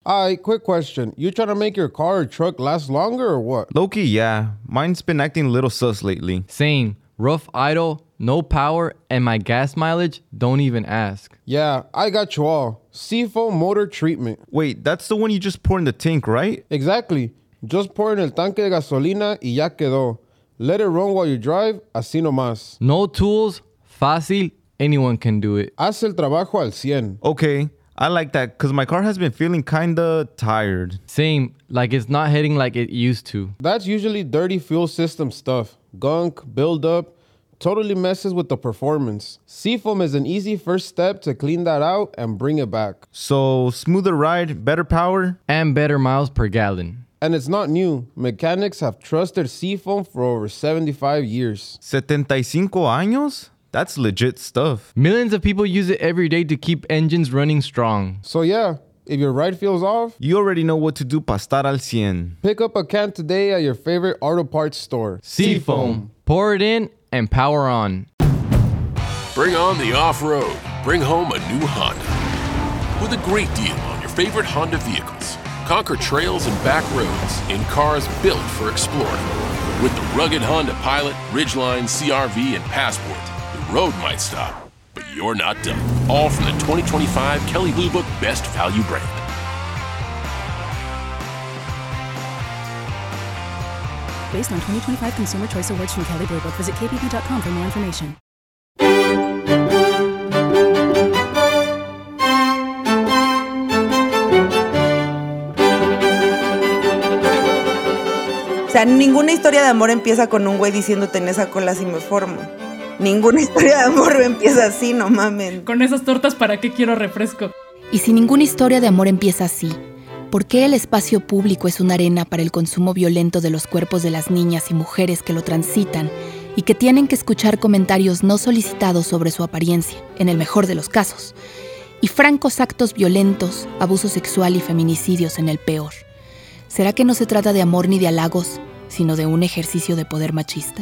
Alright, quick question. You trying to make your car or truck last longer or what? Low-key, yeah. Mine's been acting a little sus lately. Same. Rough idle, no power, and my gas mileage, don't even ask. Yeah, I got you all. Seafoam motor treatment. Wait, that's the one you just pour in the tank, right? Exactly. Just pour en el tanque de gasolina y ya quedó. Let it run while you drive, así nomás. No tools, fácil, anyone can do it. Haz el trabajo al 100. Okay, I like that because my car has been feeling kinda tired. Same, like it's not hitting like it used to. That's usually dirty fuel system stuff. Gunk, buildup, totally messes with the performance. Seafoam is an easy first step to clean that out and bring it back. So, smoother ride, better power? And better miles per gallon. And it's not new. Mechanics have trusted Seafoam for over 75 years. 75 años? That's legit stuff. Millions of people use it every day to keep engines running strong. So yeah, if your ride feels off, You already know what to do pa estar al 100. pick up a can today at your favorite auto parts store. Seafoam. Pour it in and power on. Bring on the off-road. Bring home a new Honda. With a great deal on your favorite Honda vehicles. Conquer trails and back roads in cars built for exploring. With the rugged Honda Pilot, Ridgeline, CR-V, and Passport, the road might stop, but you're not done. All from the 2025 Kelley Blue Book Best Value brand. Based on 2025 Consumer Choice Awards from Kelley Blue Book, visit kbb.com for more information. O sea, ninguna historia de amor empieza con un güey diciéndote en esa cola si me formo. Ninguna historia de amor empieza así, no mamen. Con esas tortas, ¿para qué quiero refresco? Y si ninguna historia de amor empieza así, ¿por qué el espacio público es una arena para el consumo violento de los cuerpos de las niñas y mujeres que lo transitan y que tienen que escuchar comentarios no solicitados sobre su apariencia, en el mejor de los casos, y francos actos violentos, abuso sexual y feminicidios en el peor? ¿Será que no se trata de amor ni de halagos, sino de un ejercicio de poder machista?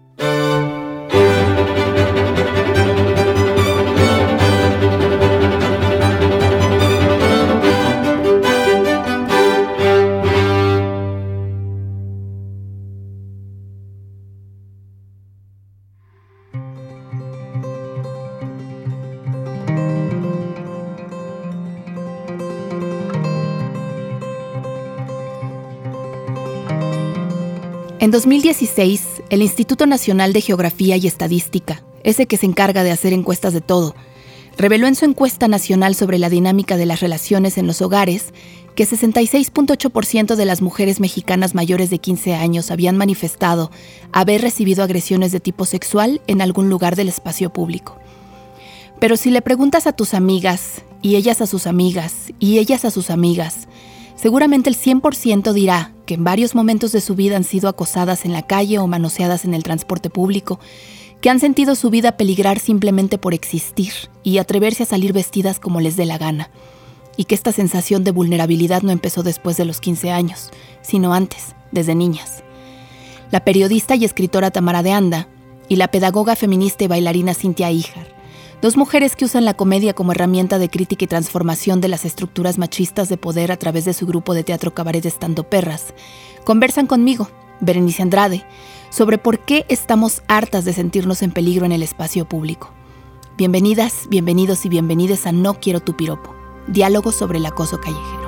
En 2016, el Instituto Nacional de Geografía y Estadística, ese que se encarga de hacer encuestas de todo, reveló en su encuesta nacional sobre la dinámica de las relaciones en los hogares que 66.8% de las mujeres mexicanas mayores de 15 años habían manifestado haber recibido agresiones de tipo sexual en algún lugar del espacio público. Pero si le preguntas a tus amigas, y ellas a sus amigas, y ellas a sus amigas, seguramente el 100% dirá que en varios momentos de su vida han sido acosadas en la calle o manoseadas en el transporte público, que han sentido su vida peligrar simplemente por existir y atreverse a salir vestidas como les dé la gana, y que esta sensación de vulnerabilidad no empezó después de los 15 años, sino antes, desde niñas. La periodista y escritora Tamara de Anda y la pedagoga feminista y bailarina Cintia Híjar, dos mujeres que usan la comedia como herramienta de crítica y transformación de las estructuras machistas de poder a través de su grupo de teatro cabaret Estando Perras, conversan conmigo, Berenice Andrade, sobre por qué estamos hartas de sentirnos en peligro en el espacio público. Bienvenidas, bienvenidos y bienvenides a No Quiero Tu Piropo, diálogos sobre el acoso callejero.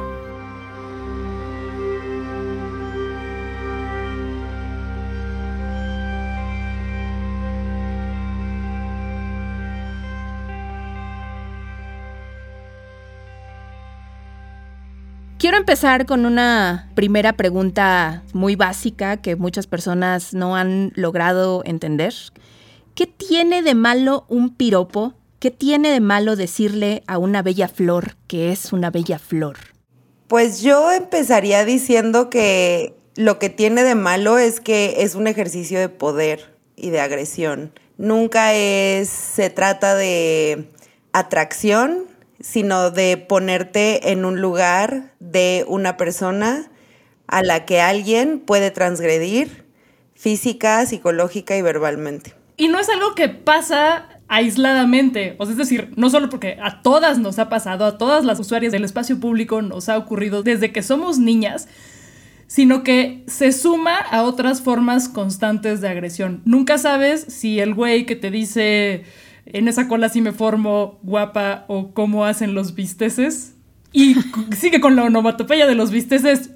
Quiero empezar con una primera pregunta muy básica que muchas personas no han logrado entender. ¿Qué tiene de malo un piropo? ¿Qué tiene de malo decirle a una bella flor que es una bella flor? Pues yo empezaría diciendo que lo que tiene de malo es que es un ejercicio de poder y de agresión. Nunca se trata de atracción, sino de ponerte en un lugar de una persona a la que alguien puede transgredir física, psicológica y verbalmente. Y no es algo que pasa aisladamente. O sea, es decir, no solo porque a todas nos ha pasado, a todas las usuarias del espacio público nos ha ocurrido desde que somos niñas, sino que se suma a otras formas constantes de agresión. Nunca sabes si el güey que te dice en esa cola sí me formo, guapa, o cómo hacen los bisteces, y sigue con la onomatopeya de los bisteces.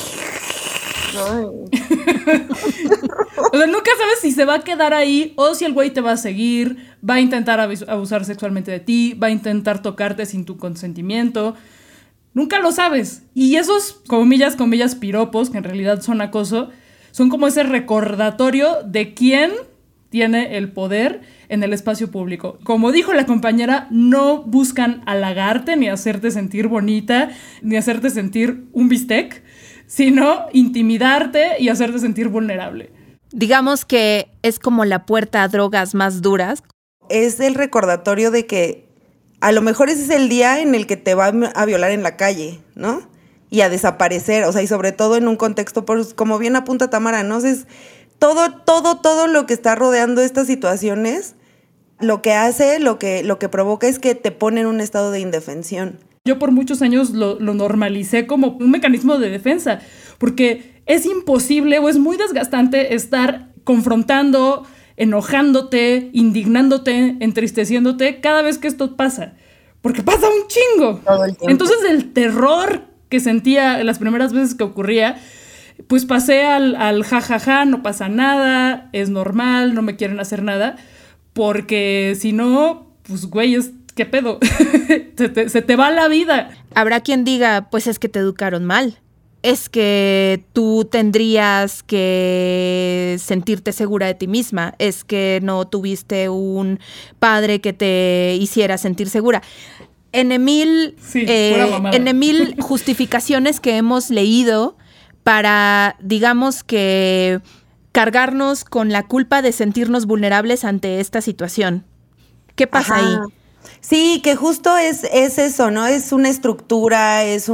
O sea, nunca sabes si se va a quedar ahí o si el güey te va a seguir, va a intentar abusar sexualmente de ti, va a intentar tocarte sin tu consentimiento. Nunca lo sabes. Y esos, comillas, piropos, que en realidad son acoso, son como ese recordatorio de quién tiene el poder en el espacio público. Como dijo la compañera, no buscan halagarte, ni hacerte sentir bonita, ni hacerte sentir un bistec, sino intimidarte y hacerte sentir vulnerable. Digamos que es como la puerta a drogas más duras. Es el recordatorio de que a lo mejor ese es el día en el que te va a violar en la calle, ¿no? Y a desaparecer, o sea, y sobre todo en un contexto, pues, como bien apunta Tamara, ¿no? Entonces, todo lo que está rodeando estas situaciones, lo que hace, lo que provoca es que te pone en un estado de indefensión. Yo por muchos años lo normalicé como un mecanismo de defensa, porque es imposible o es muy desgastante estar confrontando, enojándote, indignándote, entristeciéndote cada vez que esto pasa. Porque pasa un chingo. Todo el tiempo. Entonces el terror que sentía las primeras veces que ocurría, pues pasé al jajaja, no pasa nada, es normal, no me quieren hacer nada, porque si no, pues güey, ¿qué pedo? se te va la vida. Habrá quien diga, pues es que te educaron mal. Es que tú tendrías que sentirte segura de ti misma. Es que no tuviste un padre que te hiciera sentir segura. En mil justificaciones que hemos leído para, digamos que, cargarnos con la culpa de sentirnos vulnerables ante esta situación. ¿Qué pasa ahí? Sí, que justo es eso, ¿no? Es una estructura, es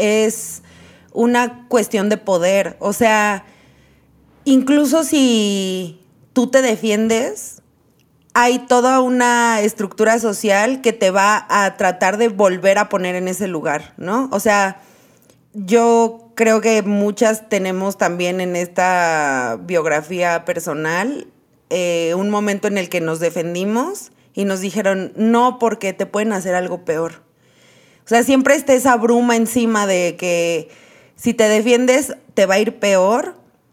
una cuestión de poder. O sea, incluso si tú te defiendes, hay toda una estructura social que te va a tratar de volver a poner en ese lugar, ¿no? O sea, yo creo que muchas tenemos también en esta biografía personal un momento en el que nos defendimos y nos dijeron, no, porque te pueden hacer algo peor. O sea, siempre está esa bruma encima de que si te defiendes te va a ir peor,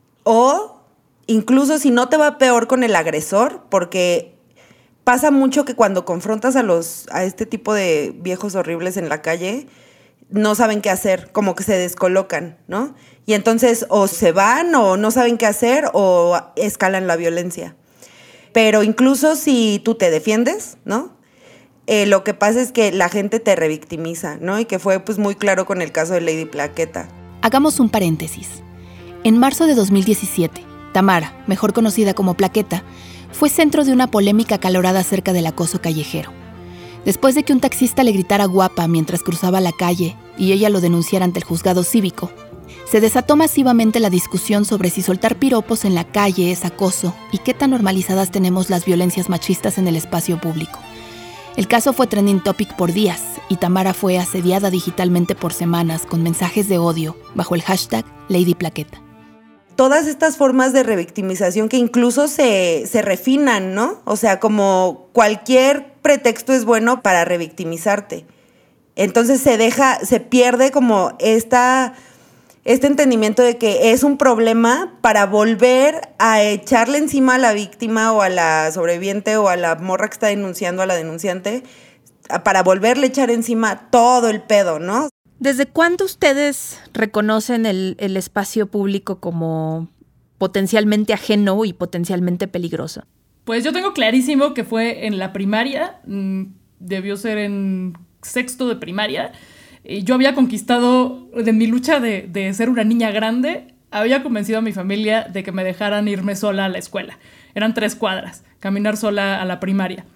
o incluso si no te va peor con el agresor, porque pasa mucho que cuando confrontas a este tipo de viejos horribles en la calle, no saben qué hacer, como que se descolocan, ¿no? Y entonces o se van o no saben qué hacer o escalan la violencia. Pero incluso si tú te defiendes, ¿no? Lo que pasa es que la gente te revictimiza, ¿no? Y que fue pues muy claro con el caso de Lady Plaqueta. Hagamos un paréntesis. En marzo de 2017, Tamara, mejor conocida como Plaqueta, fue centro de una polémica acalorada acerca del acoso callejero. Después de que un taxista le gritara guapa mientras cruzaba la calle y ella lo denunciara ante el juzgado cívico, se desató masivamente la discusión sobre si soltar piropos en la calle es acoso y qué tan normalizadas tenemos las violencias machistas en el espacio público. El caso fue trending topic por días y Tamara fue asediada digitalmente por semanas con mensajes de odio bajo el hashtag Lady Plaqueta. Todas estas formas de revictimización que incluso se refinan, ¿no? O sea, como cualquier pretexto es bueno para revictimizarte. Entonces se pierde como este entendimiento de que es un problema para volver a echarle encima a la víctima o a la sobreviviente o a la morra que está denunciando a la denunciante, para volverle a echar encima todo el pedo, ¿no? ¿Desde cuándo ustedes reconocen el espacio público como potencialmente ajeno y potencialmente peligroso? Pues yo tengo clarísimo que fue en la primaria, debió ser en sexto de primaria. Yo había conquistado, de mi lucha de ser una niña grande, había convencido a mi familia de que me dejaran irme sola a la escuela. Eran 3 cuadras, caminar sola a la primaria.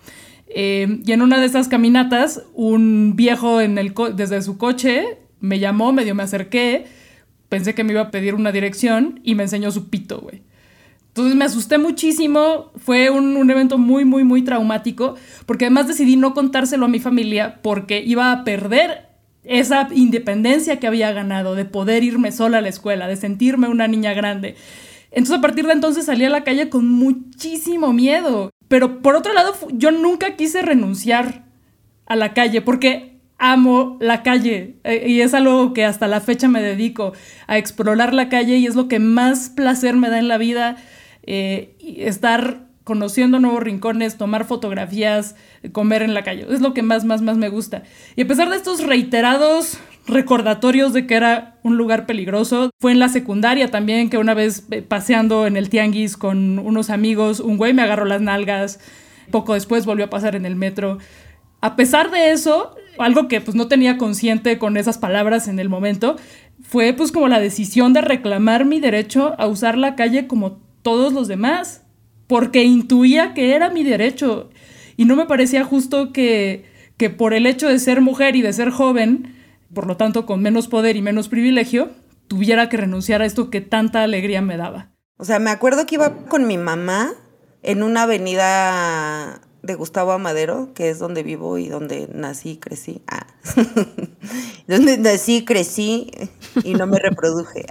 Y en una de esas caminatas, un viejo desde su coche me llamó, medio me acerqué, pensé que me iba a pedir una dirección y me enseñó su pito, güey. Entonces me asusté muchísimo, fue un evento muy, muy, muy traumático, porque además decidí no contárselo a mi familia porque iba a perder esa independencia que había ganado, de poder irme sola a la escuela, de sentirme una niña grande. Entonces a partir de entonces salí a la calle con muchísimo miedo. Pero por otro lado, yo nunca quise renunciar a la calle porque amo la calle y es algo que hasta la fecha me dedico a explorar la calle y es lo que más placer me da en la vida, estar conociendo nuevos rincones, tomar fotografías, comer en la calle. Es lo que más me gusta. Y a pesar de estos reiterados recordatorios de que era un lugar peligroso, fue en la secundaria también que una vez paseando en el tianguis con unos amigos, un güey me agarró las nalgas. Poco después volvió a pasar en el metro. A pesar de eso, algo que pues no tenía consciente con esas palabras en el momento, fue pues como la decisión de reclamar mi derecho a usar la calle como todos los demás, porque intuía que era mi derecho y no me parecía justo que por el hecho de ser mujer y de ser joven, por lo tanto con menos poder y menos privilegio, tuviera que renunciar a esto que tanta alegría me daba. O sea, me acuerdo que iba con mi mamá en una avenida de Gustavo Amadero, que es donde vivo y donde nací y crecí. Donde nací, crecí y no me reproduje.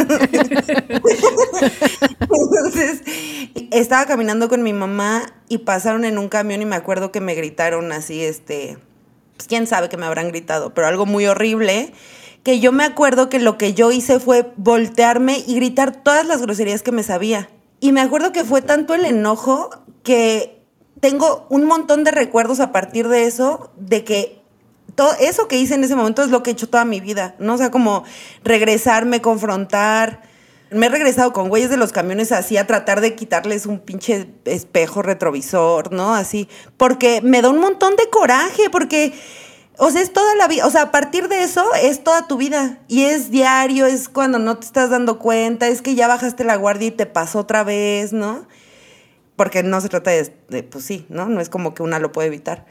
Entonces, estaba caminando con mi mamá y pasaron en un camión y me acuerdo que me gritaron así, pues quién sabe que me habrán gritado, pero algo muy horrible, que yo me acuerdo que lo que yo hice fue voltearme y gritar todas las groserías que me sabía. Y me acuerdo que fue tanto el enojo que tengo un montón de recuerdos a partir de eso, de que todo eso que hice en ese momento es lo que he hecho toda mi vida, ¿no? O sea, como regresarme, confrontar. Me he regresado con güeyes de los camiones así a tratar de quitarles un pinche espejo retrovisor, ¿no? Así, porque me da un montón de coraje, porque, o sea, es toda la vida, o sea, a partir de eso es toda tu vida. Y es diario, es cuando no te estás dando cuenta, es que ya bajaste la guardia y te pasó otra vez, ¿no? Porque no se trata de pues sí, ¿no? No es como que una lo puede evitar.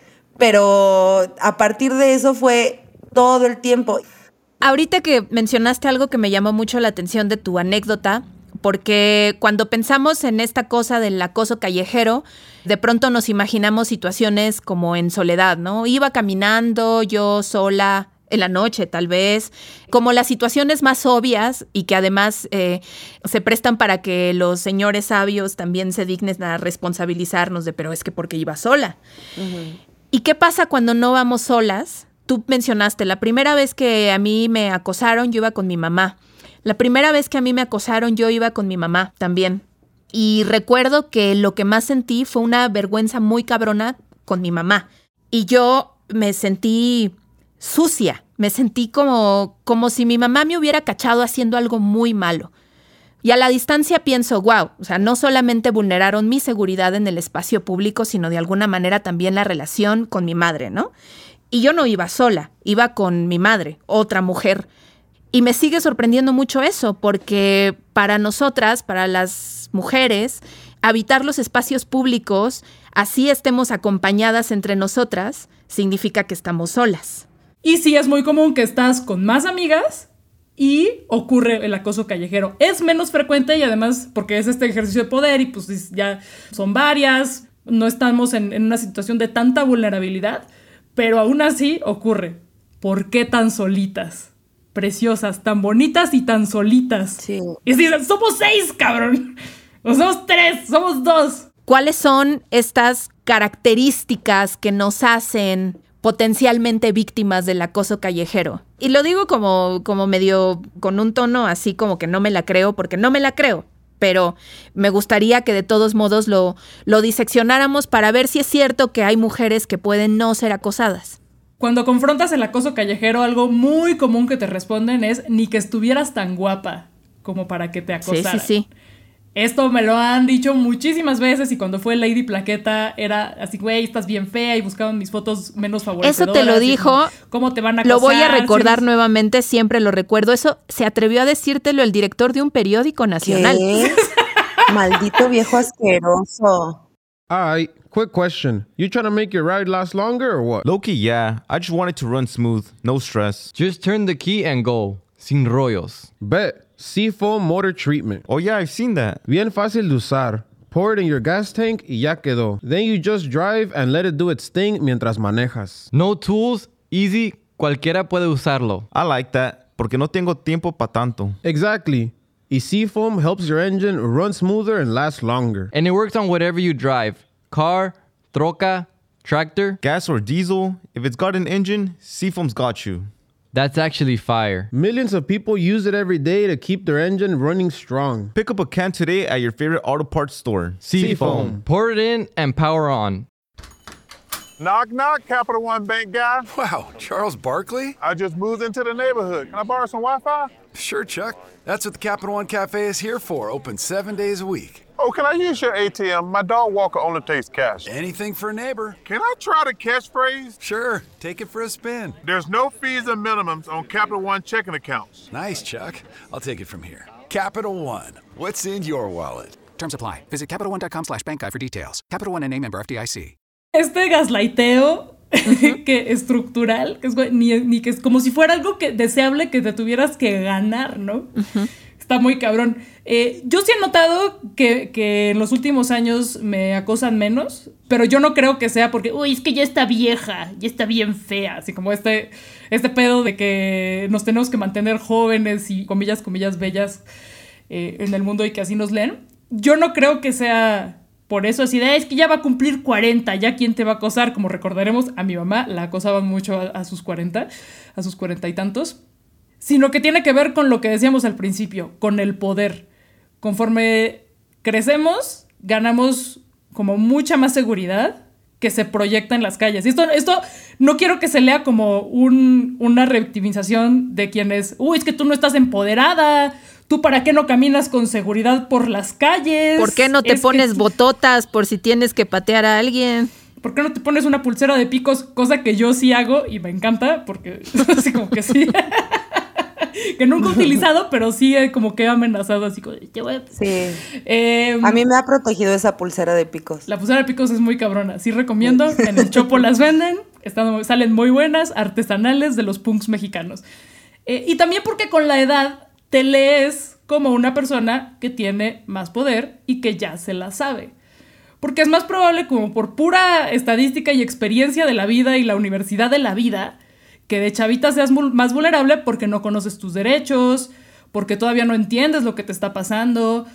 Pero a partir de eso fue todo el tiempo. Ahorita que mencionaste algo que me llamó mucho la atención de tu anécdota, porque cuando pensamos en esta cosa del acoso callejero, de pronto nos imaginamos situaciones como en soledad, ¿no? Iba caminando yo sola en la noche, tal vez, como las situaciones más obvias y que además se prestan para que los señores sabios también se dignen a responsabilizarnos de, pero es que porque iba sola. Uh-huh. ¿Y qué pasa cuando no vamos solas? Tú mencionaste, la primera vez que a mí me acosaron, yo iba con mi mamá. La primera vez que a mí me acosaron, yo iba con mi mamá también. Y recuerdo que lo que más sentí fue una vergüenza muy cabrona con mi mamá. Y yo me sentí sucia, me sentí como si mi mamá me hubiera cachado haciendo algo muy malo. Y a la distancia pienso, wow, o sea, no solamente vulneraron mi seguridad en el espacio público, sino de alguna manera también la relación con mi madre, ¿no? Y yo no iba sola, iba con mi madre, otra mujer. Y me sigue sorprendiendo mucho eso, porque para nosotras, para las mujeres, habitar los espacios públicos, así estemos acompañadas entre nosotras, significa que estamos solas. Y sí, es muy común que estás con más amigas y ocurre el acoso callejero. Es menos frecuente y además porque es este ejercicio de poder y pues ya son varias, no estamos en una situación de tanta vulnerabilidad, pero aún así ocurre. ¿Por qué tan solitas? Preciosas, tan bonitas y tan solitas. Sí. Y dicen, somos 6, cabrón. O somos 3, somos 2. ¿Cuáles son estas características que nos hacen potencialmente víctimas del acoso callejero? Y lo digo como medio con un tono así como que no me la creo, porque no me la creo, pero me gustaría que de todos modos lo diseccionáramos para ver si es cierto que hay mujeres que pueden no ser acosadas. Cuando confrontas el acoso callejero, algo muy común que te responden es ni que estuvieras tan guapa como para que te acosaran. Sí. Esto me lo han dicho muchísimas veces y cuando fue Lady Plaqueta era así, güey, estás bien fea y buscaban mis fotos menos favorecedoras. Eso te lo dijo. ¿Cómo te van a acosar? Lo voy a recordar nuevamente, siempre lo recuerdo. Eso se atrevió a decírtelo el director de un periódico nacional. ¿Qué? Maldito viejo asqueroso. All right, quick question. You trying to make your ride last longer or what? Low-key, yeah. I just wanted to run smooth. No stress. Just turn the key and go. Sin rollos. Bet. Seafoam Motor Treatment. Oh yeah, I've seen that. Bien fácil de usar. Pour it in your gas tank y ya quedó. Then you just drive and let it do its thing mientras manejas. No tools, easy, cualquiera puede usarlo. I like that, porque no tengo tiempo pa' tanto. Exactly. Y Seafoam helps your engine run smoother and last longer. And it works on whatever you drive. Car, troca, tractor. Gas or diesel, if it's got an engine, Seafoam's got you. That's actually fire. Millions of people use it every day to keep their engine running strong. Pick up a can today at your favorite auto parts store. Seafoam. Pour it in and power on. Knock, knock, Capital One Bank guy. Wow, Charles Barkley? I just moved into the neighborhood. Can I borrow some Wi-Fi? Sure, Chuck. That's what the Capital One Cafe is here for, open 7 days a week. Oh, can I use your ATM? My dog walker only takes cash. Anything for a neighbor. Can I try the catchphrase? Sure, take it for a spin. There's no fees or minimums on Capital One checking accounts. Nice, Chuck. I'll take it from here. Capital One, what's in your wallet? Terms apply. Visit CapitalOne.com/bankguide for details. Capital One N.A. member FDIC. Este gaslighteo que estructural, que es ni que es como si fuera algo que deseable que te tuvieras que ganar, ¿no? Uh-huh. Está muy cabrón. Yo sí he notado que en los últimos años me acosan menos, pero yo no creo que sea porque, uy, es que ya está vieja, ya está bien fea, así como este pedo de que nos tenemos que mantener jóvenes y comillas bellas en el mundo y que así nos leen. Yo no creo que sea por eso, así de, es que ya va a cumplir 40, ya quién te va a acosar. Como recordaremos, a mi mamá la acosaban mucho a sus 40, a sus 40 y tantos. Sino que tiene que ver con lo que decíamos al principio, con el poder. Conforme crecemos, ganamos como mucha más seguridad que se proyecta en las calles. Y esto no quiero que se lea como una revictimización de quienes, uy, es que tú no estás empoderada, tú para qué no caminas con seguridad por las calles. ¿Por qué no te pones bototas por si tienes que patear a alguien? ¿Por qué no te pones una pulsera de picos? Cosa que yo sí hago y me encanta, porque así como que sí. Que nunca he utilizado, pero sí como que he amenazado así como... Sí. A mí me ha protegido esa pulsera de picos. La pulsera de picos es muy cabrona. Sí recomiendo. En el Chopo las venden. Salen muy buenas, artesanales de los punks mexicanos. Y también porque con la edad te lees como una persona que tiene más poder y que ya se la sabe. Porque es más probable, como por pura estadística y experiencia de la vida y la universidad de la vida, que de chavita seas más vulnerable porque no conoces tus derechos, porque todavía no entiendes lo que te está pasando,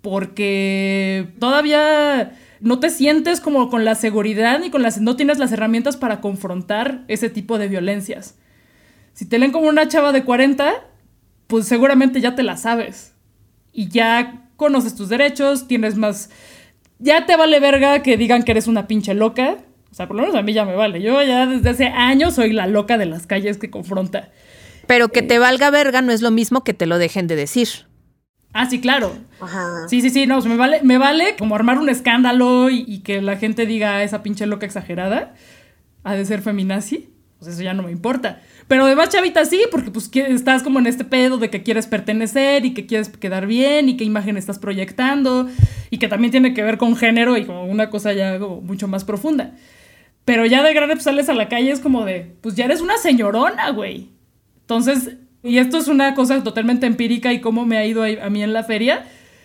porque todavía no te sientes como con la seguridad ni no tienes las herramientas para confrontar ese tipo de violencias. Si te leen como una chava de 40, pues seguramente ya te la sabes. Y ya conoces tus derechos, tienes más... Ya te vale verga que digan que eres una pinche loca. O sea, por lo menos a mí ya me vale. Yo ya desde hace años soy la loca de las calles que confronta. Pero que te valga verga no es lo mismo que te lo dejen de decir. Ah, sí, claro. Ajá. Sí, no, me vale como armar un escándalo y que la gente diga esa pinche loca exagerada ha de ser feminazi. Pues eso ya no me importa. Pero además, chavita, sí, porque pues estás como en este pedo de que quieres pertenecer y que quieres quedar bien y qué imagen estás proyectando y que también tiene que ver con género y como una cosa ya como mucho más profunda. Pero ya de grande pues sales a la calle es como de, pues ya eres una señorona, güey. Entonces, y esto es una cosa totalmente empírica y cómo me ha ido a mí en la feria,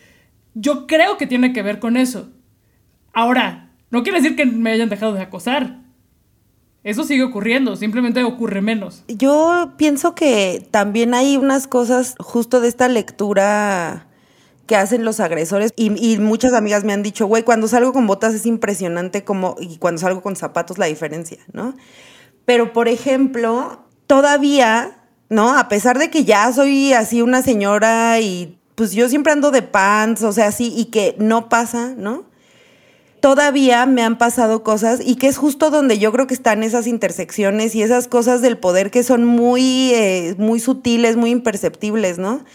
yo creo que tiene que ver con eso. Ahora, no quiere decir que me hayan dejado de acosar. Eso sigue ocurriendo, simplemente ocurre menos. Yo pienso que también hay unas cosas justo de esta lectura que hacen los agresores y muchas amigas me han dicho, güey, cuando salgo con botas es impresionante y cuando salgo con zapatos la diferencia, ¿no? Pero, por ejemplo, todavía, ¿no? A pesar de que ya soy así una señora y pues yo siempre ando de pants, o sea, así, y que no pasa, ¿no? Todavía me han pasado cosas y que es justo donde yo creo que están esas intersecciones y esas cosas del poder que son muy sutiles, muy imperceptibles, ¿no?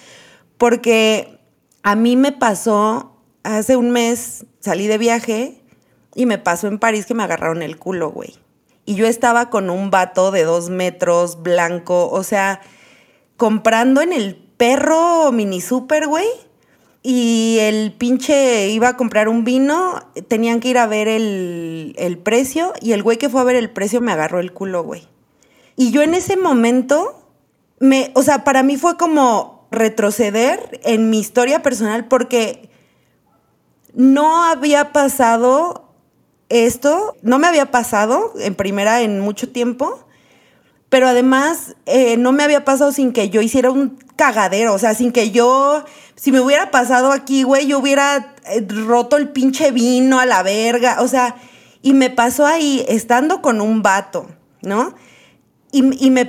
Porque a mí me pasó, hace un mes salí de viaje y me pasó en París que me agarraron el culo, güey. Y yo estaba con un vato de 2 metros, blanco, o sea, comprando en el perro mini super, güey. Y el pinche iba a comprar un vino, tenían que ir a ver el precio y el güey que fue a ver el precio me agarró el culo, güey. Y yo en ese momento, o sea, para mí fue como, retroceder en mi historia personal porque no había pasado esto, no me había pasado en primera en mucho tiempo, pero además no me había pasado sin que yo hiciera un cagadero, o sea, sin que yo, si me hubiera pasado aquí, güey, yo hubiera roto el pinche vino a la verga, o sea, y me pasó ahí estando con un vato, ¿no? Y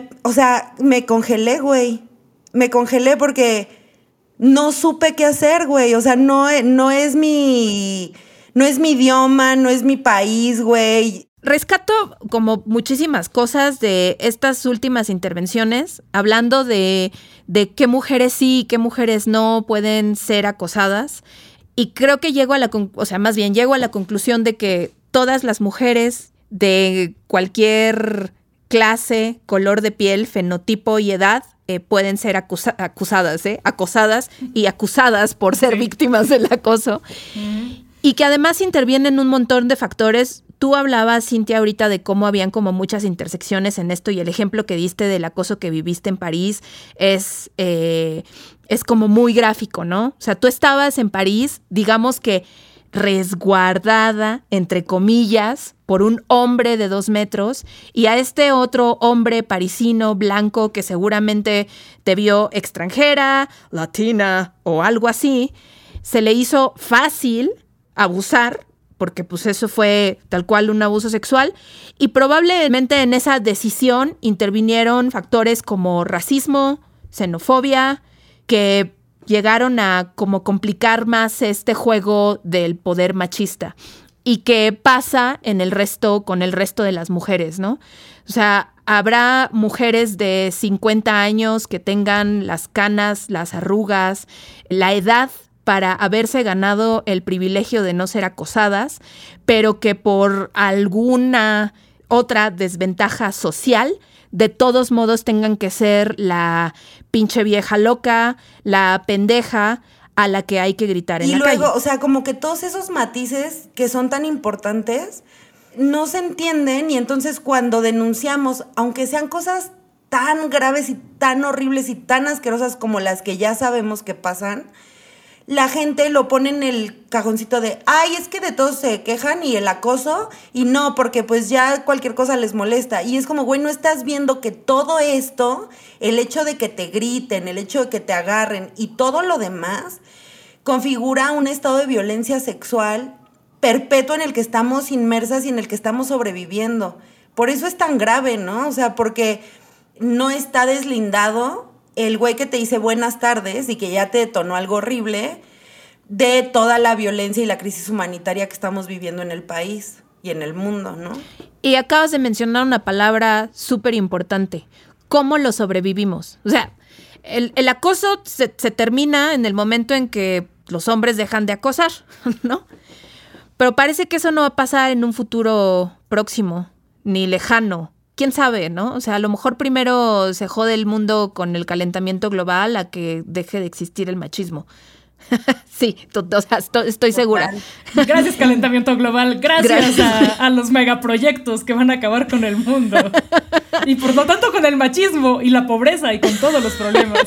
me congelé, güey. Me congelé porque no supe qué hacer, güey. O sea, no es mi idioma, no es mi país, güey. Rescato como muchísimas cosas de estas últimas intervenciones, hablando de qué mujeres sí y qué mujeres no pueden ser acosadas. Y creo que llego a la conclusión de que todas las mujeres de cualquier clase, color de piel, fenotipo y edad pueden ser acosadas y acusadas por ser víctimas del acoso. Y que además intervienen un montón de factores. Tú hablabas, Cintia, ahorita de cómo habían como muchas intersecciones en esto y el ejemplo que diste del acoso que viviste en París es como muy gráfico, ¿no? O sea, tú estabas en París, digamos que resguardada, entre comillas, por un hombre de 2 metros y a este otro hombre parisino blanco que seguramente te vio extranjera, latina o algo así, se le hizo fácil abusar, porque pues eso fue tal cual un abuso sexual, y probablemente en esa decisión intervinieron factores como racismo, xenofobia, que llegaron a como complicar más este juego del poder machista y que pasa con el resto de las mujeres, ¿no? O sea, habrá mujeres de 50 años que tengan las canas, las arrugas, la edad para haberse ganado el privilegio de no ser acosadas, pero que por alguna otra desventaja social, de todos modos tengan que ser la pinche vieja loca, la pendeja a la que hay que gritar en la calle. Y luego, o sea, como que todos esos matices que son tan importantes no se entienden y entonces cuando denunciamos, aunque sean cosas tan graves y tan horribles y tan asquerosas como las que ya sabemos que pasan, la gente lo pone en el cajoncito de, ay, es que de todos se quejan y el acoso, y no, porque pues ya cualquier cosa les molesta. Y es como, güey, no estás viendo que todo esto, el hecho de que te griten, el hecho de que te agarren y todo lo demás, configura un estado de violencia sexual perpetuo en el que estamos inmersas y en el que estamos sobreviviendo. Por eso es tan grave, ¿no? O sea, porque no está deslindado el güey que te dice buenas tardes y que ya te detonó algo horrible de toda la violencia y la crisis humanitaria que estamos viviendo en el país y en el mundo, ¿no? Y acabas de mencionar una palabra súper importante. ¿Cómo lo sobrevivimos? O sea, el acoso se termina en el momento en que los hombres dejan de acosar, ¿no? Pero parece que eso no va a pasar en un futuro próximo, ni lejano. ¿Quién sabe, no? O sea, a lo mejor primero se jode el mundo con el calentamiento global a que deje de existir el machismo. Sí, o sea, estoy segura. Gracias, calentamiento global. Gracias. A los megaproyectos que van a acabar con el mundo. Y por lo tanto con el machismo y la pobreza y con todos los problemas.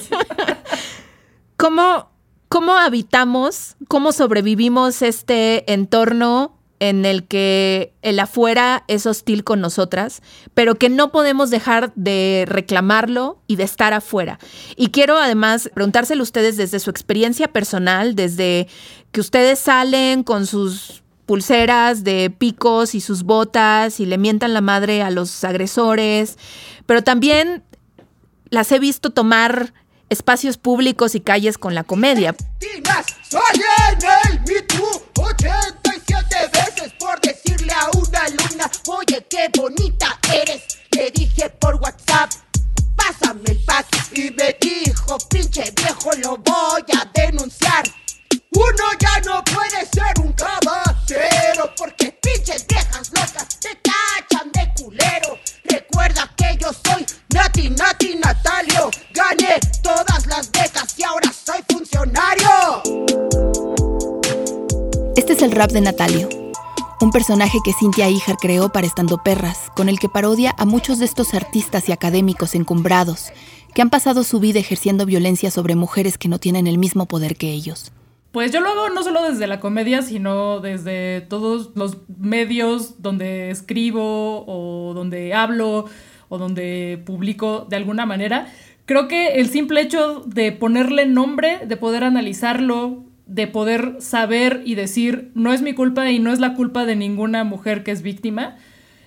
¿Cómo habitamos, cómo sobrevivimos este entorno en el que el afuera es hostil con nosotras, pero que no podemos dejar de reclamarlo y de estar afuera? Y quiero además preguntárselo a ustedes desde su experiencia personal, desde que ustedes salen con sus pulseras de picos y sus botas y le mientan la madre a los agresores, pero también las he visto tomar espacios públicos y calles con la comedia. Soy en el Me Too 87 veces por decirle a una alumna, oye, qué bonita eres. Le dije por WhatsApp, pásame el pack, y me dijo, pinche viejo, lo voy a denunciar. Uno ya no puede ser un caballero porque pinches viejas locas te tachan de culero. Recuerda que yo soy Nati Natalio, gané todas las becas y ahora soy funcionario. Este es el rap de Natalio, un personaje que Cynthia Ijar creó para Estandoperras, con el que parodia a muchos de estos artistas y académicos encumbrados que han pasado su vida ejerciendo violencia sobre mujeres que no tienen el mismo poder que ellos. Pues yo lo hago no solo desde la comedia, sino desde todos los medios donde escribo o donde hablo o donde publico de alguna manera. Creo que el simple hecho de ponerle nombre, de poder analizarlo, de poder saber y decir no es mi culpa y no es la culpa de ninguna mujer que es víctima,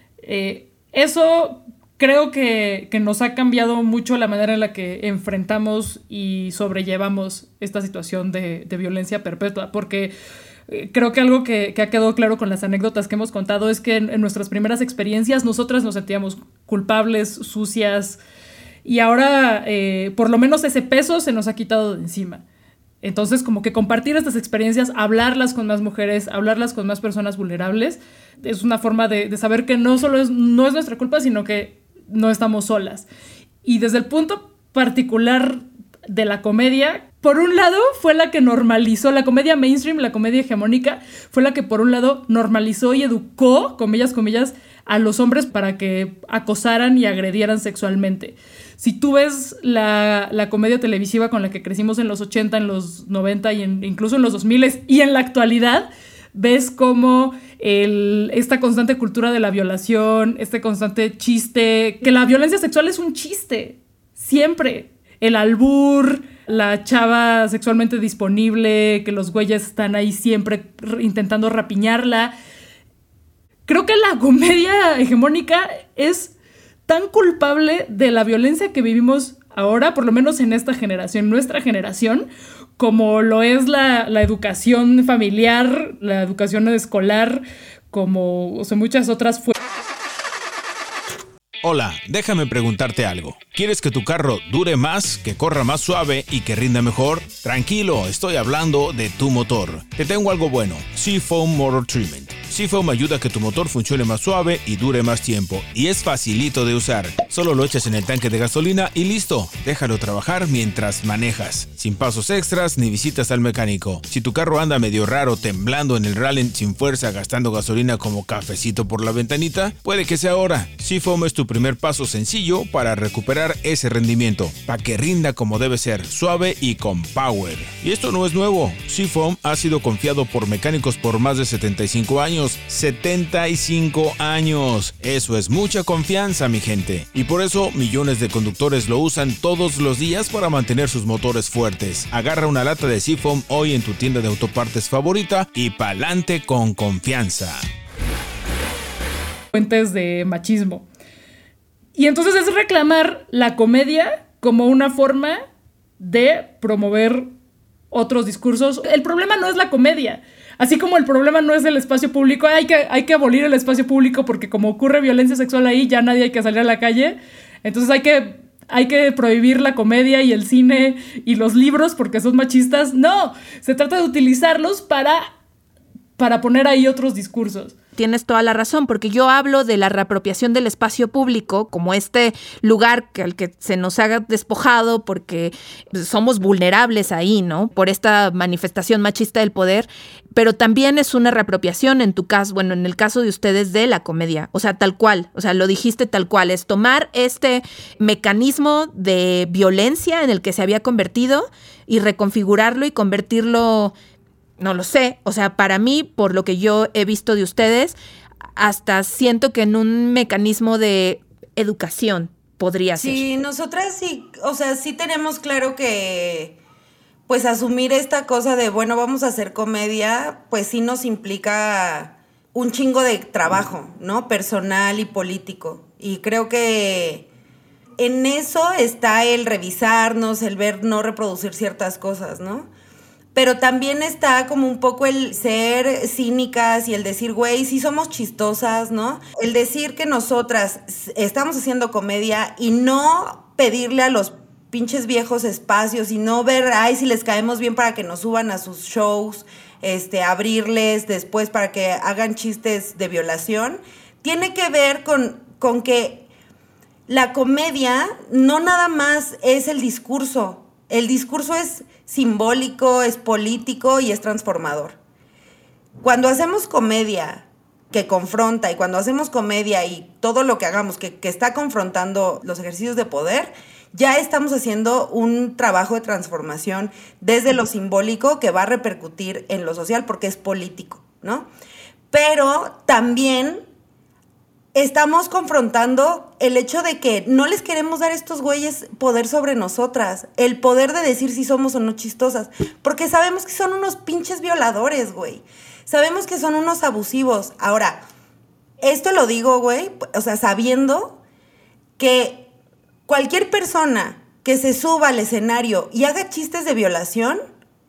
eso creo que nos ha cambiado mucho la manera en la que enfrentamos y sobrellevamos esta situación de violencia perpetua, porque creo que algo que ha quedado claro con las anécdotas que hemos contado es que en nuestras primeras experiencias nosotras nos sentíamos culpables, sucias, y ahora por lo menos ese peso se nos ha quitado de encima. Entonces, como que compartir estas experiencias, hablarlas con más mujeres, hablarlas con más personas vulnerables, es una forma de saber que no es nuestra culpa, sino que no estamos solas. Y desde el punto particular de la comedia, por un lado fue la que normalizó, la comedia mainstream, la comedia hegemónica, fue la que por un lado normalizó y educó, comillas, a los hombres para que acosaran y agredieran sexualmente. Si tú ves la comedia televisiva con la que crecimos en los 80, en los 90 y incluso en los 2000 y en la actualidad, ves cómo esta constante cultura de la violación, este constante chiste, que la violencia sexual es un chiste, siempre. El albur, la chava sexualmente disponible, que los güeyes están ahí siempre intentando rapiñarla. Creo que la comedia hegemónica es tan culpable de la violencia que vivimos ahora, por lo menos en esta generación, nuestra generación, como lo es la educación familiar, la educación escolar, como muchas otras. Hola, déjame preguntarte algo. ¿Quieres que tu carro dure más, que corra más suave y que rinda mejor? Tranquilo, estoy hablando de tu motor. Te tengo algo bueno, Seafoam Motor Treatment. Seafoam ayuda a que tu motor funcione más suave y dure más tiempo. Y es facilito de usar. Solo lo echas en el tanque de gasolina y listo. Déjalo trabajar mientras manejas. Sin pasos extras ni visitas al mecánico. Si tu carro anda medio raro, temblando en el rally sin fuerza, gastando gasolina como cafecito por la ventanita, puede que sea ahora. Seafoam es tu primer paso sencillo para recuperar ese rendimiento. Para que rinda como debe ser, suave y con power. Y esto no es nuevo. Seafoam ha sido confiado por mecánicos por más de 75 años. 75 años. Eso es mucha confianza, mi gente. Y por eso millones de conductores lo usan todos los días para mantener sus motores fuertes. Agarra una lata de Seafoam hoy en tu tienda de autopartes favorita y pa'lante con confianza. Fuentes de machismo. Y entonces es reclamar la comedia como una forma de promover otros discursos. El problema no es la comedia. Así como el problema no es el espacio público, hay que abolir el espacio público porque como ocurre violencia sexual ahí, ya nadie hay que salir a la calle. Entonces hay que prohibir la comedia y el cine y los libros porque son machistas. No, se trata de utilizarlos para poner ahí otros discursos. Tienes toda la razón, porque yo hablo de la reapropiación del espacio público como este lugar al que se nos haga despojado porque somos vulnerables ahí, ¿no? Por esta manifestación machista del poder, pero también es una reapropiación en tu caso, bueno, en el caso de ustedes de la comedia, o sea, tal cual, o sea, lo dijiste tal cual, es tomar este mecanismo de violencia en el que se había convertido y reconfigurarlo y convertirlo. No lo sé, o sea, para mí, por lo que yo he visto de ustedes, hasta siento que en un mecanismo de educación podría ser. Sí, nosotras sí, o sea, sí tenemos claro que, pues, asumir esta cosa de, bueno, vamos a hacer comedia, pues sí nos implica un chingo de trabajo, ¿no? Personal y político. Y creo que en eso está el revisarnos, el ver no reproducir ciertas cosas, ¿no? Pero también está como un poco el ser cínicas y el decir, güey, sí somos chistosas, ¿no? El decir que nosotras estamos haciendo comedia y no pedirle a los pinches viejos espacios y no ver, ay, si les caemos bien para que nos suban a sus shows, abrirles después para que hagan chistes de violación, tiene que ver con que la comedia no nada más es el discurso. El discurso es simbólico, es político y es transformador. Cuando hacemos comedia que confronta, y cuando hacemos comedia y todo lo que hagamos que está confrontando los ejercicios de poder, ya estamos haciendo un trabajo de transformación desde lo simbólico que va a repercutir en lo social porque es político, ¿no? Pero también estamos confrontando el hecho de que no les queremos dar a estos güeyes poder sobre nosotras, el poder de decir si somos o no chistosas, porque sabemos que son unos pinches violadores, güey. Sabemos que son unos abusivos. Ahora, esto lo digo, güey, o sea, sabiendo que cualquier persona que se suba al escenario y haga chistes de violación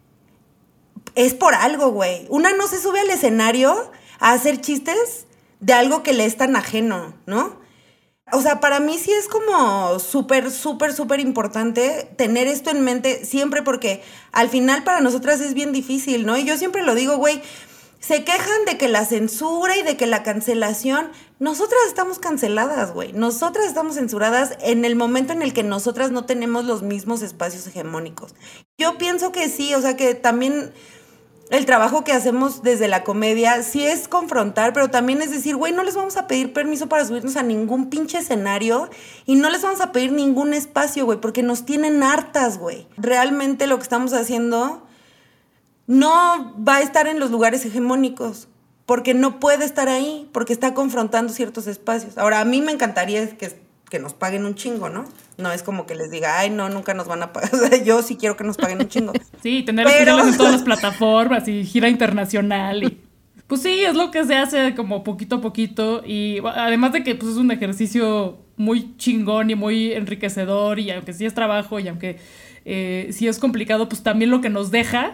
es por algo, güey. Una no se sube al escenario a hacer chistes de algo que le es tan ajeno, ¿no? O sea, para mí sí es como súper, súper, súper importante tener esto en mente siempre porque al final para nosotras es bien difícil, ¿no? Y yo siempre lo digo, güey, se quejan de que la censura y de que la cancelación, nosotras estamos canceladas, güey. Nosotras estamos censuradas en el momento en el que nosotras no tenemos los mismos espacios hegemónicos. Yo pienso que sí, o sea que también el trabajo que hacemos desde la comedia sí es confrontar, pero también es decir, güey, no les vamos a pedir permiso para subirnos a ningún pinche escenario y no les vamos a pedir ningún espacio, güey, porque nos tienen hartas, güey. Realmente lo que estamos haciendo no va a estar en los lugares hegemónicos, porque no puede estar ahí, porque está confrontando ciertos espacios. Ahora, a mí me encantaría que nos paguen un chingo, ¿no? No es como que les diga, ay, no, nunca nos van a pagar. O sea, yo sí quiero que nos paguen un chingo. Sí, tener especiales en todas las plataformas y gira internacional. Y pues sí, es lo que se hace como poquito a poquito. Y además de que pues, es un ejercicio muy chingón y muy enriquecedor, y aunque sí es trabajo y aunque sí es complicado, pues también lo que nos deja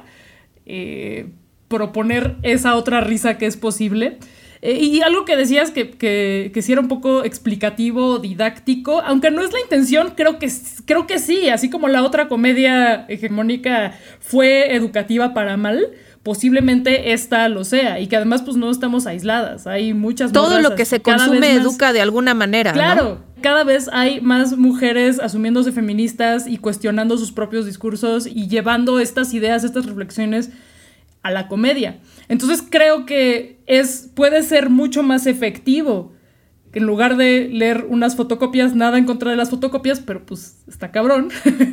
proponer esa otra risa que es posible. Y algo que decías que sí era un poco explicativo, didáctico, aunque no es la intención, creo que sí, así como la otra comedia hegemónica fue educativa para mal, posiblemente esta lo sea, y que además pues no estamos aisladas, hay muchas todo lo que se consume educa de alguna manera, claro, ¿no? Cada vez hay más mujeres asumiéndose feministas y cuestionando sus propios discursos y llevando estas ideas, estas reflexiones a la comedia. Entonces creo que puede ser mucho más efectivo que en lugar de leer unas fotocopias, nada en contra de las fotocopias, pero pues está cabrón,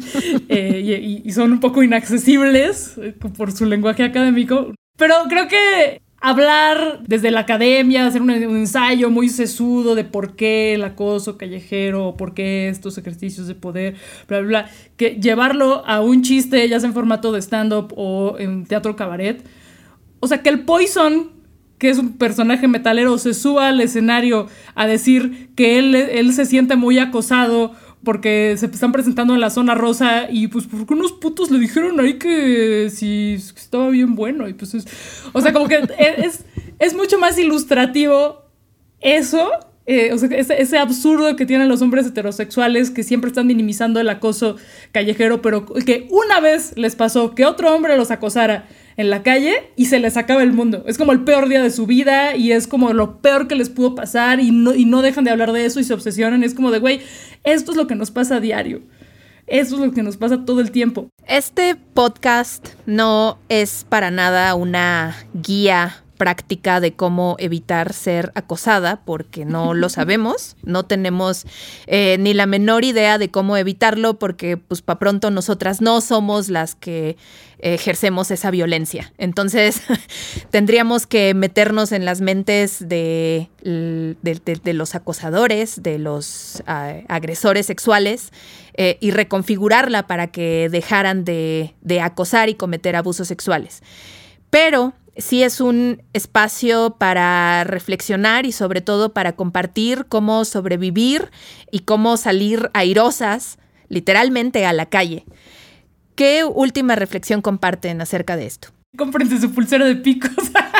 y son un poco inaccesibles por su lenguaje académico. Pero creo que hablar desde la academia, hacer un ensayo muy sesudo de por qué el acoso callejero, por qué estos ejercicios de poder, bla, bla, bla, que llevarlo a un chiste, ya sea en formato de stand-up o en teatro cabaret. O sea, que el Poison, que es un personaje metalero, se suba al escenario a decir que él se siente muy acosado porque se están presentando en la zona rosa y pues porque unos putos le dijeron ahí que si estaba bien bueno y pues o sea, como que es mucho más ilustrativo eso, o sea, ese absurdo que tienen los hombres heterosexuales que siempre están minimizando el acoso callejero, pero que una vez les pasó que otro hombre los acosara en la calle y se les acaba el mundo. Es como el peor día de su vida y es como lo peor que les pudo pasar y no dejan de hablar de eso y se obsesionan. Es como de, güey, esto es lo que nos pasa a diario. Eso es lo que nos pasa todo el tiempo. Este podcast no es para nada una guía práctica de cómo evitar ser acosada, porque no lo sabemos, no tenemos ni la menor idea de cómo evitarlo, porque pues para pronto nosotras no somos las que ejercemos esa violencia. Entonces tendríamos que meternos en las mentes de los acosadores, de los agresores sexuales, y reconfigurarla para que dejaran de acosar y cometer abusos sexuales. Pero sí es un espacio para reflexionar y sobre todo para compartir cómo sobrevivir y cómo salir airosas, literalmente, a la calle. ¿Qué última reflexión comparten acerca de esto? Cómprense su pulsera de picos.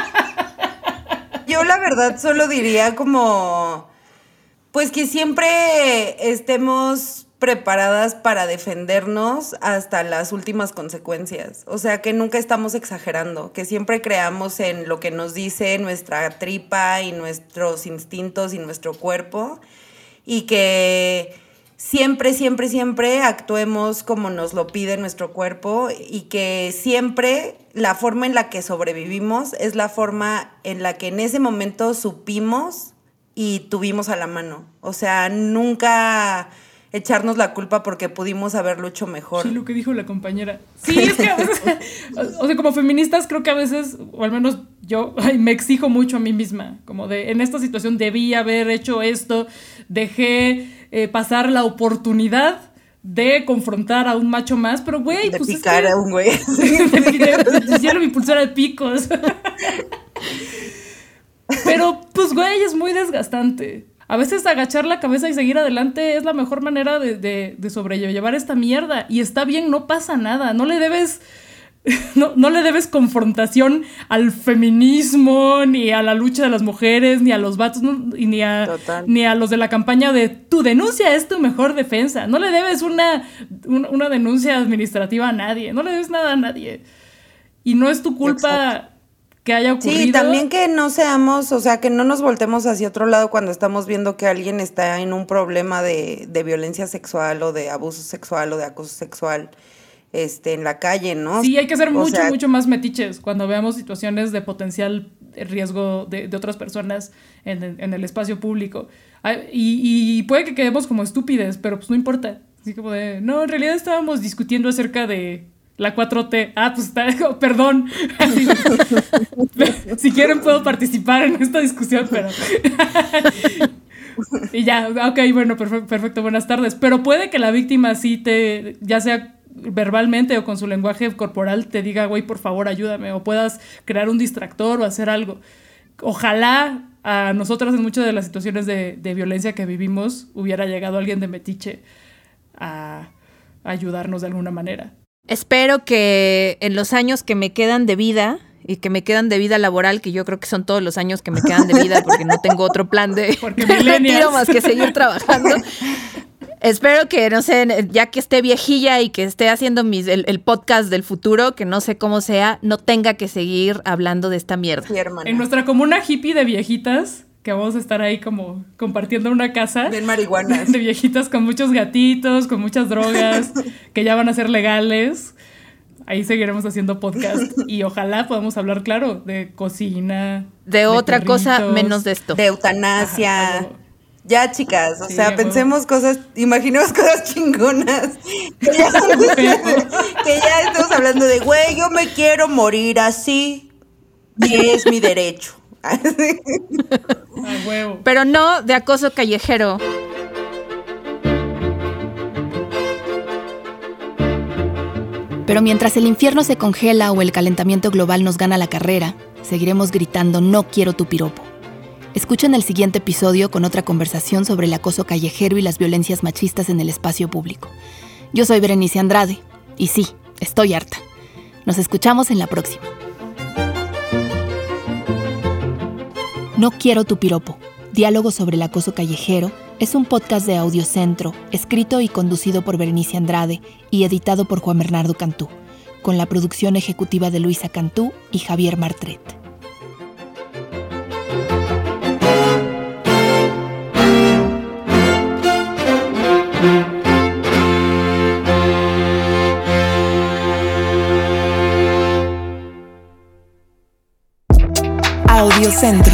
Yo la verdad solo diría como, pues que siempre estemos preparadas para defendernos hasta las últimas consecuencias. O sea, que nunca estamos exagerando, que siempre creamos en lo que nos dice nuestra tripa y nuestros instintos y nuestro cuerpo, y que siempre, siempre, siempre actuemos como nos lo pide nuestro cuerpo y que siempre la forma en la que sobrevivimos es la forma en la que en ese momento supimos y tuvimos a la mano. O sea, nunca echarnos la culpa porque pudimos haberlo hecho mejor. Sí, lo que dijo la compañera. Sí, es que a veces, o sea, como feministas creo que a veces, o al menos yo, me exijo mucho a mí misma, como de, en esta situación debí haber hecho esto, dejé pasar la oportunidad de confrontar a un macho más, pero güey, de pues picar a un güey. Hicieron mi pulsera de picos. Pero, pues, güey, es muy desgastante. A veces agachar la cabeza y seguir adelante es la mejor manera de sobrellevar esta mierda. Y está bien, no pasa nada. No le debes confrontación al feminismo, ni a la lucha de las mujeres, ni a los vatos, ni a los de la campaña de tu denuncia es tu mejor defensa. No le debes una denuncia administrativa a nadie. No le debes nada a nadie. Y no es tu culpa. Exacto. Que haya ocurrido. Sí, también que no seamos, o sea, que no nos voltemos hacia otro lado cuando estamos viendo que alguien está en un problema de violencia sexual o de abuso sexual o de acoso sexual en la calle, ¿no? Sí, hay que ser mucho más metiches cuando veamos situaciones de potencial riesgo de otras personas en el espacio público. Y puede que quedemos como estúpides, pero pues no importa. Así como de, no, en realidad estábamos discutiendo acerca de la 4T. Ah, pues está, perdón. Si quieren puedo participar en esta discusión, pero... Y ya, ok, bueno, perfecto, buenas tardes. Pero puede que la víctima sí ya sea verbalmente o con su lenguaje corporal, te diga, güey, por favor, ayúdame. O puedas crear un distractor o hacer algo. Ojalá a nosotras en muchas de las situaciones de violencia que vivimos hubiera llegado alguien de metiche a ayudarnos de alguna manera. Espero que en los años que me quedan de vida y que me quedan de vida laboral, que yo creo que son todos los años que me quedan de vida porque no tengo otro plan de retiro más que seguir trabajando. Espero que, no sé, ya que esté viejilla y que esté haciendo el podcast del futuro, que no sé cómo sea, no tenga que seguir hablando de esta mierda. Sí, hermana. En nuestra comuna hippie de viejitas, que vamos a estar ahí como compartiendo una casa. Bien marihuanas. De viejitas con muchos gatitos, con muchas drogas, que ya van a ser legales. Ahí seguiremos haciendo podcast. Y ojalá podamos hablar, claro, de cocina. De otra cosa menos de esto. De eutanasia. Ajá, ya, chicas, o sea, pensemos cosas, imaginemos cosas chingonas. Que ya estamos hablando de, güey, yo me quiero morir así. Y es mi derecho. A huevo. Pero no de acoso callejero. Pero mientras el infierno se congela o el calentamiento global nos gana la carrera, seguiremos gritando no quiero tu piropo. Escuchen el siguiente episodio con otra conversación sobre el acoso callejero y las violencias machistas en el espacio público. Yo soy Berenice Andrade y sí, estoy harta. Nos escuchamos en la próxima. No quiero tu piropo. Diálogo sobre el acoso callejero es un podcast de Audiocentro, escrito y conducido por Berenice Andrade y editado por Juan Bernardo Cantú, con la producción ejecutiva de Luisa Cantú y Javier Martret. Audiocentro.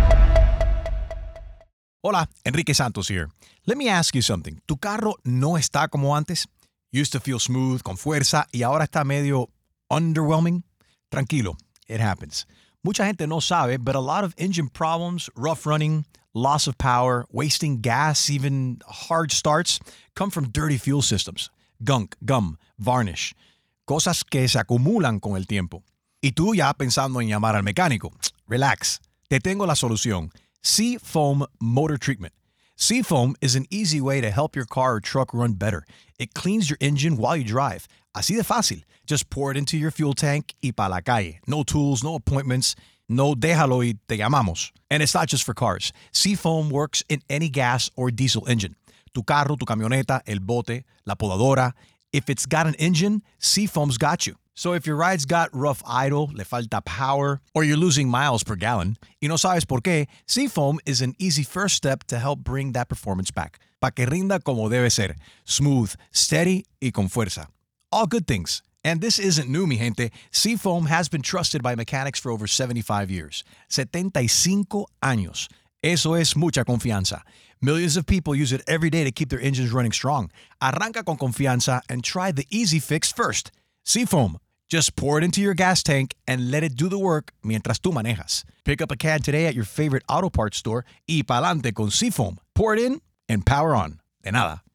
Hola, Enrique Santos here. Let me ask you something. ¿Tu carro no está como antes? Used to feel smooth, con fuerza, y ahora está medio underwhelming? Tranquilo, it happens. Mucha gente no sabe, but a lot of engine problems, rough running, loss of power, wasting gas, even hard starts, come from dirty fuel systems. Gunk, gum, varnish. Cosas que se acumulan con el tiempo. Y tú ya pensando en llamar al mecánico. Relax. Te tengo la solución. Seafoam Motor Treatment. Seafoam is an easy way to help your car or truck run better. It cleans your engine while you drive. Así de fácil. Just pour it into your fuel tank y pa' la calle. No tools, no appointments. No déjalo y te llamamos. And it's not just for cars. Seafoam works in any gas or diesel engine. Tu carro, tu camioneta, el bote, la podadora, If it's got an engine, Seafoam's got you. So if your ride's got rough idle, le falta power, or you're losing miles per gallon, y no sabes por qué, Seafoam is an easy first step to help bring that performance back. Pa' que rinda como debe ser. Smooth, steady, y con fuerza. All good things. And this isn't new, mi gente. Seafoam has been trusted by mechanics for over 75 years. 75 años. Eso es mucha confianza. Millions of people use it every day to keep their engines running strong. Arranca con confianza and try the easy fix first. Seafoam. Just pour it into your gas tank and let it do the work mientras tú manejas. Pick up a can today at your favorite auto parts store y pa'lante con Seafoam. Pour it in and power on. De nada.